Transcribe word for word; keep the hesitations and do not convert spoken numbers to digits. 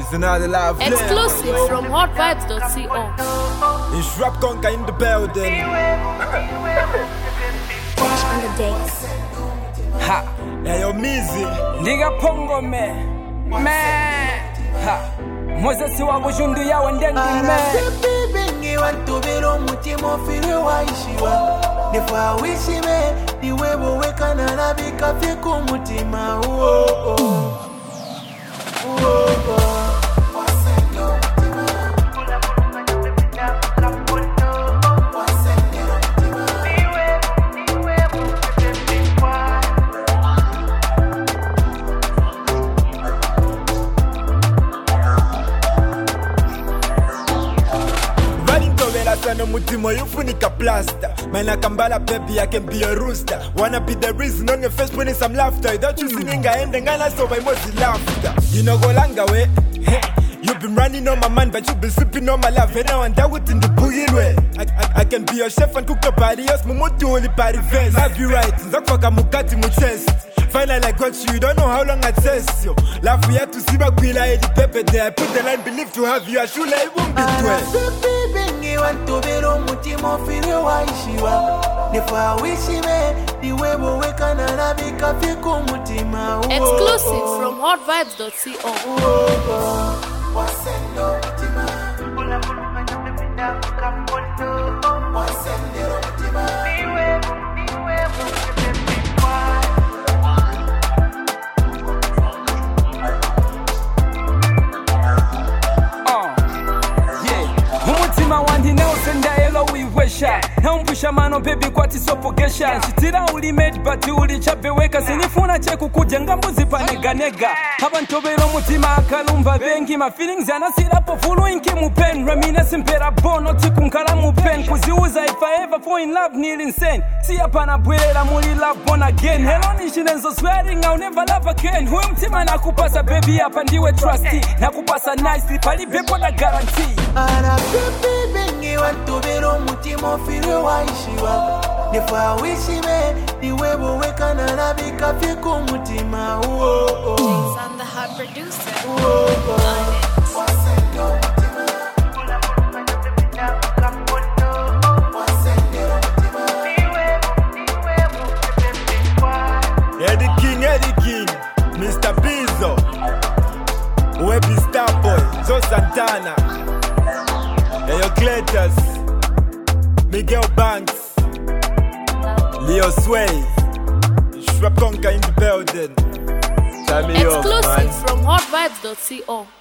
It's another live Exclusive from hot vibes dot co. It's Rap Conka in the building. On the decks. Ha, Hey, yo, Mizi. nigga pongo me, man. Ha, Moses wa bujundu ya wendengi me. Bengi wantu bero mutima ofire waishiwa Nefa wishime niwebo weka na nabika fiku mutima uo uo No mutimo yufunika plaster. Man, I can bala baby, I can be a rooster. Wanna be the reason on your face putting some laughter. Without you singing, I end and so my most laughter. You know go longer way. Hey, you've been running on my mind, but you've been sleeping on my love. And now and that in the boogie way. I, I, I can be your chef and cook your body. Yes, Momotu only party face. Have you right? Zakfaka mukati mu chest. Finally I got you, you don't know how long I test you. Laugh we had to see my quilla edi pepe there. I put the line, believe to have you, I should like won't be twelve. Bengi wantu bero mutima ofire waishiwa Nefa wishime niwebo weka na nabika fiku mutima uo Exclusive from hot vibes dot co. Wasendo mutima Wasendo mutima Wandi Nelson da elo wiwesha Naumpusha mano baby kwa tisopogesha Shitira uli made but uli chabeweka Sinifuna cheku kujenga mbuzi paneganega Haba ntobelo mutima akalumba bengi Ma feelings yanasila po fulu inki mupen Ramina simpera bono tiku nkala mupen Kuziuza if I ever fall in love nil insane Si hapa na bwela muli love born again Hello nishinenzo swearing I'll never love again Huyo mtima nakupasa baby hapa ndiwe trusty Nakupasa nicely pali bepo na guarantee Ara pepe bengi wantu bero mutima ofire waishiwa Nefa wishime niwebo weka na nabika fiku mutima uo I'm the hot producer. Wasendo mutima Eddie King, Eddie King, Mister Bizzo, Webby Starboy, Joe Santana, Eyo Cletus, Miguel Banks, Leo Sway, Rap Conka in the building. Tell me Exclusive off, man. from hot vibes dot co.